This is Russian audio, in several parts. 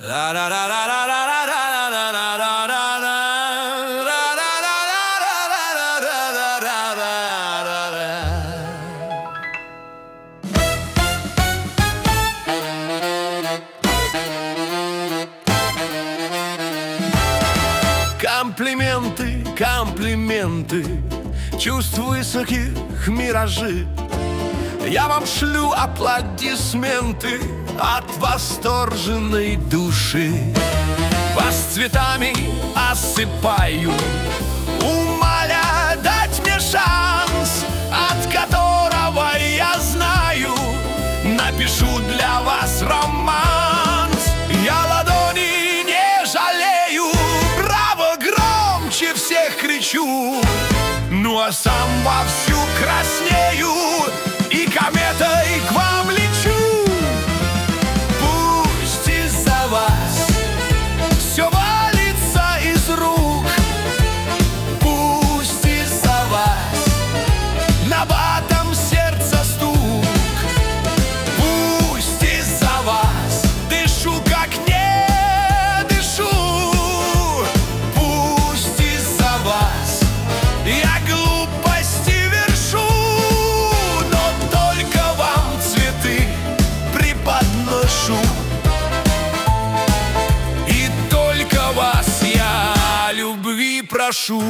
Комплименты, комплименты, чувств высоких миражи. Я вам шлю аплодисменты от восторженной души. Вас цветами осыпаю, умоля дать мне шанс, от которого я знаю, напишу для вас романс. Я ладони не жалею, браво, громче всех кричу, ну а сам вовсю краснею и кометой к вам лечу. Пусть из-за вас все валится из рук, пусть из-за вас набатом сердца стук, пусть из-за вас дышу как не дышу, пусть из-за вас я глупости вершу, но только вам цветы преподношу, и только вас я любви прошу.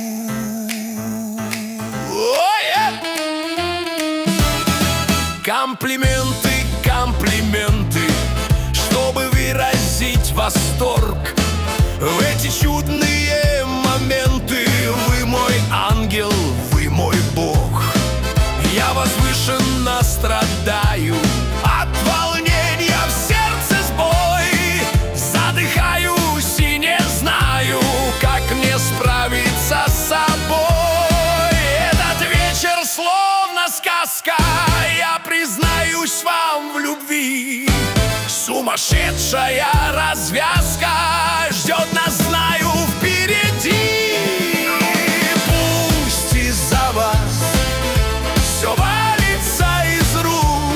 Комплименты, комплименты, чтобы выразить восторг в эти чудные моменты. Вы мой ангел, вы мой Бог. Я возвышенно страдаю от волнения, в сердце сбой. Задыхаюсь и не знаю, как мне справиться с собой. Этот вечер словно сказка, я признаюсь вам в любви. Сумасшедшая развязка ждет нас, знаю, впереди. Пусть из-за вас все валится из рук,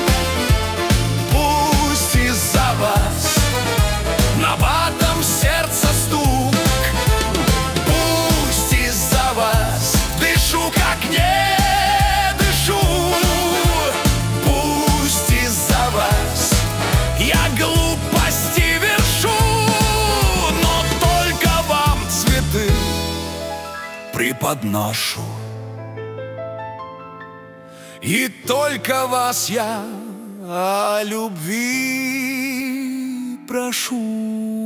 пусть из-за вас набатом сердца стук, пусть из-за вас дышу как не дышу, пусть из-за вас я глупости вершу, но только вам цветы преподношу, и только вас я о любви прошу.